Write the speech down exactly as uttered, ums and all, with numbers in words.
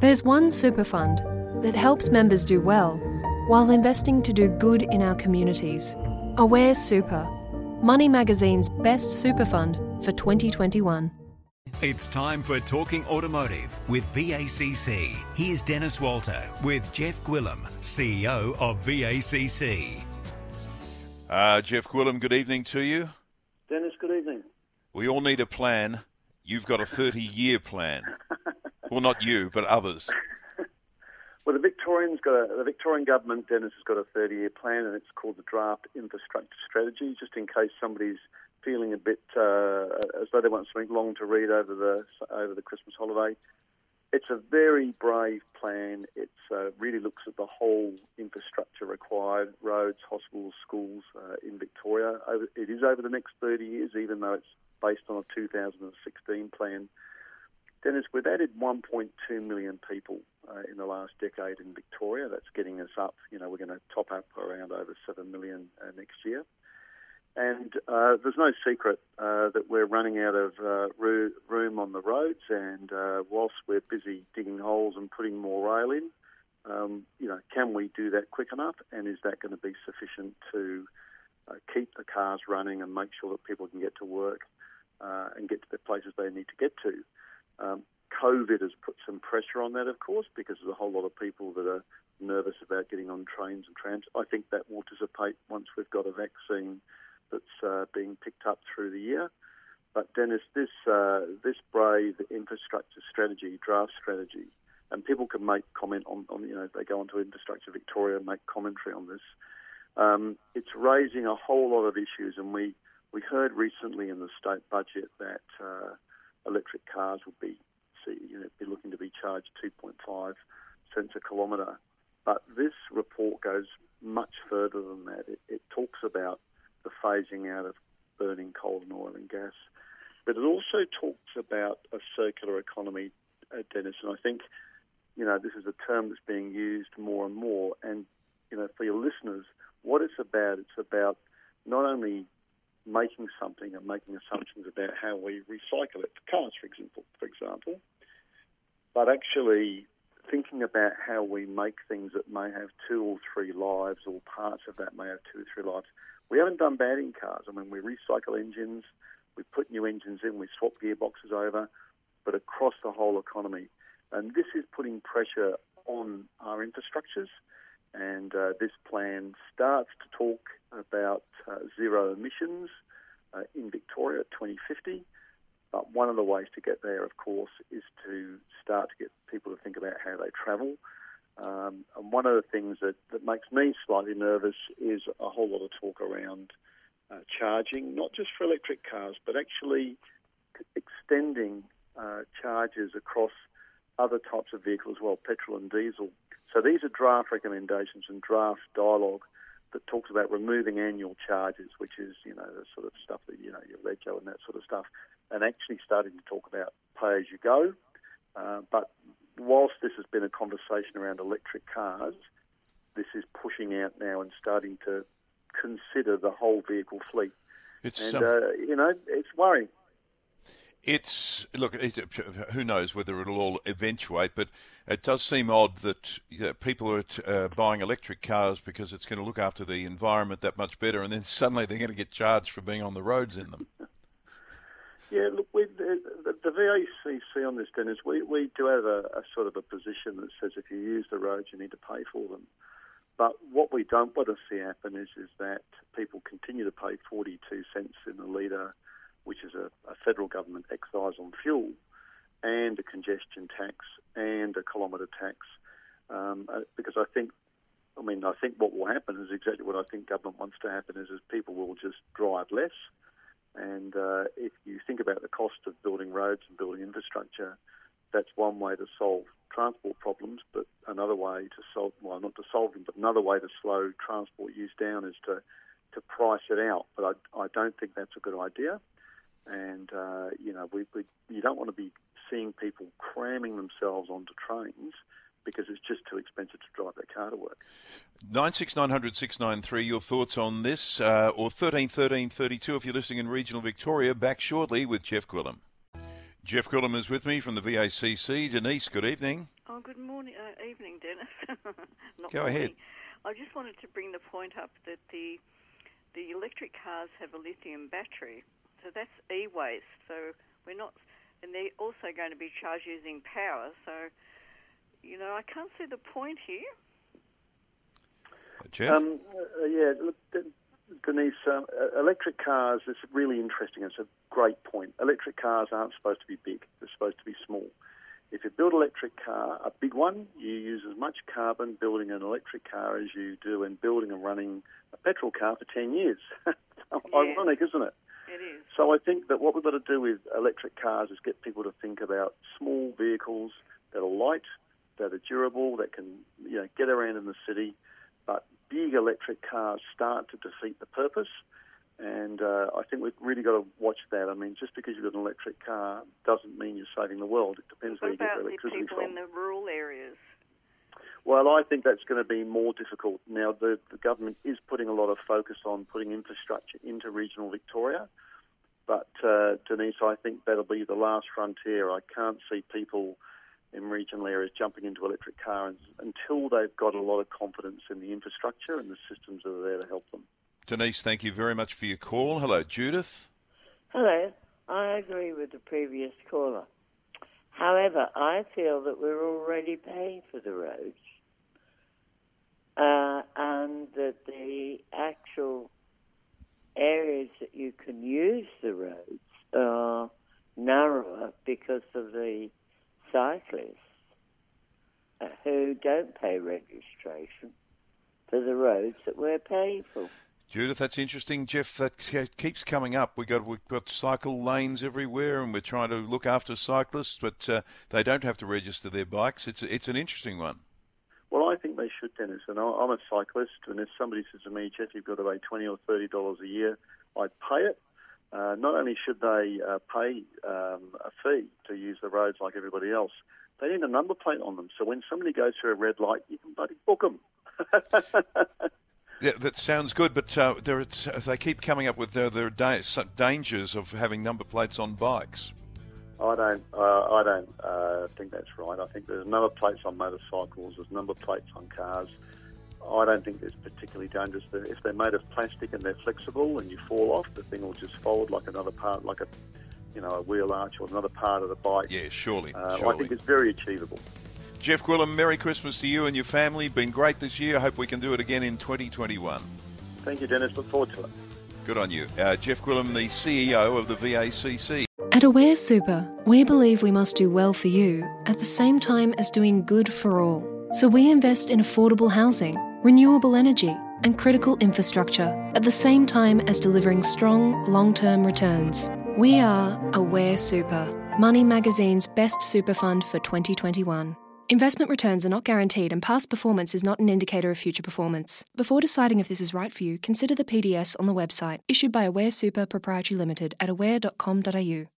There's one super fund that helps members do well while investing to do good in our communities. Aware Super, Money Magazine's best super fund for twenty twenty-one. It's time for Talking Automotive with V A C C. Here's Dennis Walter with Jeff Gwillim, C E O of V A C C. Uh, Jeff Gwillim, good evening to you. Dennis, good evening. We all need a plan. You've got a thirty-year plan. Well, not you, but others. Well, the Victorians got a, the Victorian government, Dennis, has got a thirty-year plan, and it's called the Draft Infrastructure Strategy, just in case somebody's feeling a bit uh, as though they want something long to read over the over the Christmas holiday. It's a very brave plan. It uh, really looks at the whole infrastructure required, roads, hospitals, schools uh, in Victoria. Over, it is over the next thirty years, even though it's based on a two thousand sixteen plan. Dennis, we've added one point two million people uh, in the last decade in Victoria. That's getting us up. You know, we're going to top up around over seven million uh, next year. And uh, there's no secret uh, that we're running out of uh, ro- room on the roads, and uh, whilst we're busy digging holes and putting more rail in, um, you know, can we do that quick enough, and is that going to be sufficient to uh, keep the cars running and make sure that people can get to work uh, and get to the places they need to get to? Um, COVID has put some pressure on that, of course, because there's a whole lot of people that are nervous about getting on trains and trams. I think that will dissipate once we've got a vaccine that's uh, being picked up through the year. But Dennis, this uh, this brave infrastructure strategy, draft strategy, and people can make comment on, on you know, if they go onto Infrastructure Victoria and make commentary on this. Um, it's raising a whole lot of issues, and we, we heard recently in the state budget that uh, electric cars will be see, you know, be looking to be charged two point five cents a kilometre. But this report goes much further than that. It, it talks about the phasing out of burning coal and oil and gas. But it also talks about a circular economy, uh, Dennis, and I think, you know, this is a term that's being used more and more. And, you know, for your listeners, what it's about, it's about not only making something and making assumptions about how we recycle it, cars, for example, for example, but actually thinking about how we make things that may have two or three lives, or parts of that may have two or three lives. We haven't done bad in cars. I mean, we recycle engines, we put new engines in, we swap gearboxes over, but across the whole economy. And this is putting pressure on our infrastructures, and uh, this plan starts to talk about uh, zero emissions uh, in Victoria at twenty fifty. But one of the ways to get there, of course, is to start to get people to think about how they travel. Um, and one of the things that, that makes me slightly nervous is a whole lot of talk around uh, charging, not just for electric cars, but actually extending uh, charges across other types of vehicles as well, petrol and diesel. So these are draft recommendations and draft dialogue that talks about removing annual charges, which is, you know, the sort of stuff that, you know, your Lego and that sort of stuff, and actually starting to talk about pay-as-you-go. Uh, but whilst this has been a conversation around electric cars, this is pushing out now and starting to consider the whole vehicle fleet. It's, and, um, uh, you know, it's worrying. It's, look, it, who knows whether it'll all eventuate, but it does seem odd that you know, people are uh, buying electric cars because it's going to look after the environment that much better, and then suddenly they're going to get charged for being on the roads in them. Yeah, look, we, the, the V A C C on this, Dennis, we, we do have a, a sort of a position that says if you use the roads, you need to pay for them. But what we don't want to see happen is, is that people continue to pay forty-two cents in a litre, which is a, a federal government excise on fuel, and a congestion tax and a kilometre tax. Um, uh, because I think, I mean, I think what will happen is exactly what I think government wants to happen is, is people will just drive less. And uh, if you think about the cost of building roads and building infrastructure, that's one way to solve transport problems, but another way to solve, well, not to solve them, but another way to slow transport use down is to, to price it out. But I, I don't think that's a good idea. And, uh, you know, we, we you don't want to be seeing people cramming themselves onto trains because it's just too expensive to drive their car to work. nine six nine hundred six nine three, your thoughts on this, uh, or thirteen thirteen thirty-two if you're listening in regional Victoria. Back shortly with Jeff Gwillim. Jeff Gwillim is with me from the V A C C. Denise, good evening. Oh, good Not Go ahead. me. I just wanted to bring the point up that the the electric cars have a lithium battery, so that's e-waste. So we're not, and they're also going to be charged using power. So, you know, I can't see the point here. Jeff? Um, uh, yeah, look, Denise, um, electric cars is really interesting. It's a great point. Electric cars aren't supposed to be big. They're supposed to be small. If you build an electric car, a big one, you use as much carbon building an electric car as you do in building and running a petrol car for ten years. Yeah. Ironic, isn't it? It is. So I think that what we've got to do with electric cars is get people to think about small vehicles that are light, that are durable, that can you know get around in the city. But big electric cars start to defeat the purpose. And uh, I think we've really got to watch that. I mean, just because you've got an electric car doesn't mean you're saving the world. It depends What where you get about your the electricity people from. in the rural areas? Well, I think that's going to be more difficult. Now, the, the government is putting a lot of focus on putting infrastructure into regional Victoria. But, uh, Denise, I think that'll be the last frontier. I can't see people in regional areas jumping into electric cars until they've got a lot of confidence in the infrastructure and the systems that are there to help them. Denise, thank you very much for your call. Hello, Judith. Hello. I agree with the previous caller. However, I feel that we're already paying for the roads uh, and that the actual areas that you can use the roads are narrower because of the cyclists uh, who don't pay registration for the roads that we're paying for. Judith, that's interesting. Jeff, that keeps coming up. We've got, we've got cycle lanes everywhere and we're trying to look after cyclists, but uh, they don't have to register their bikes. It's it's an interesting one. Well, I think they should, Dennis. And I'm a cyclist, and if somebody says to me, Jeff, you've got to pay twenty or thirty dollars a year, I'd pay it. Uh, not only should they uh, pay um, a fee to use the roads like everybody else, they need a number plate on them. So when somebody goes through a red light, you can bloody book them. Yeah, that sounds good, but uh, there, they keep coming up with uh, there are da- dangers of having number plates on bikes. I don't. Uh, I don't uh, think that's right. I think there's number plates on motorcycles. There's number plates on cars. I don't think it's particularly dangerous. If they're made of plastic and they're flexible, and you fall off, the thing will just fold like another part, like a, you know, a wheel arch or another part of the bike. Yeah, surely. Uh, surely. I think it's very achievable. Jeff Gwillim, Merry Christmas to you and your family. Been great this year. I hope we can do it again in twenty twenty-one. Thank you, Dennis. Look forward to it. Good on you. Uh, Jeff Gwillim, the C E O of the V A C C. At Aware Super, we believe we must do well for you at the same time as doing good for all. So we invest in affordable housing, renewable energy, and critical infrastructure at the same time as delivering strong, long-term returns. We are Aware Super, Money Magazine's best super fund for twenty twenty-one. Investment returns are not guaranteed and past performance is not an indicator of future performance. Before deciding if this is right for you, consider the P D S on the website, issued by Aware Super Proprietary Limited at aware dot com dot a u.